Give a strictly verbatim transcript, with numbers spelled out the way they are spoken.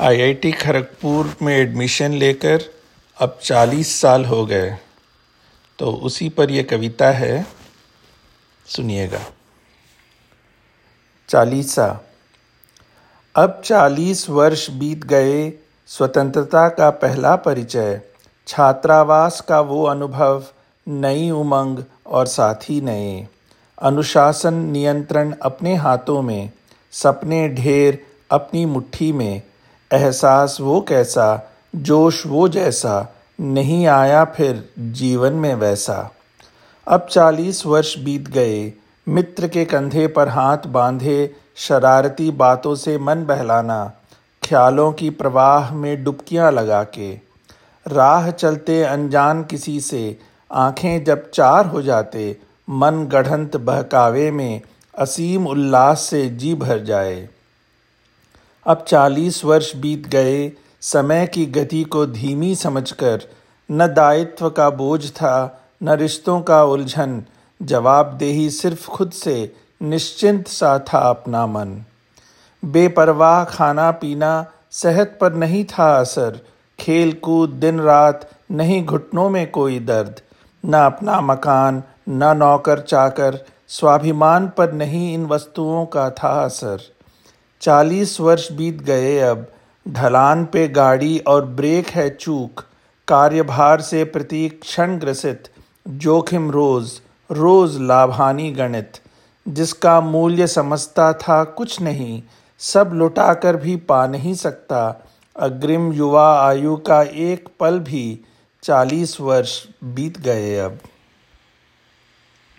IIT Kharagpur में admission लेकर अब चालीस साल हो गए, तो उसी पर यह कविता है, सुनिएगा। चालीसा। अब चालीस वर्ष बीत गए, स्वतंत्रता का पहला परिचय, छात्रावास का वो अनुभव, नई उमंग और साथी नए, अनुशासन नियंत्रण अपने हाथों में, सपने ढेर अपनी मुट्ठी में, एहसास वो कैसा, जोश वो जैसा, नहीं आया फिर जीवन में वैसा। अब चालीस वर्ष बीत गए, मित्र के कंधे पर हाथ बांधे, शरारती बातों से मन बहलाना, ख्यालों की प्रवाह में डुबकियां लगा के, राह चलते अनजान किसी से, आंखें जब चार हो जाते, मन गढ़ंत बहकावे में, असीम उल्लास से जी भर जाए। अब चालीस वर्ष बीत गए, समय की गति को धीमी समझकर, न दायित्व का बोझ था, न रिश्तों का उलझन, जवाबदेही सिर्फ खुद से, निश्चिंत सा था अपना मन। बेपरवाह खाना पीना, सेहत पर नहीं था असर, खेल कूद दिन रात, नहीं घुटनों में कोई दर्द, न अपना मकान न नौकर चाकर, स्वाभिमान पर नहीं इन वस्तुओं का था असर। चालीस वर्ष बीत गए अब, ढलान पे गाड़ी और ब्रेक है चूक, कार्यभार से प्रतीक क्षण ग्रसित, जोखिम रोज रोज लाभानी गणित, जिसका मूल्य समझता था कुछ नहीं, सब लुटा कर भी पा नहीं सकता, अग्रिम युवा आयु का एक पल भी, चालीस वर्ष बीत गए अब।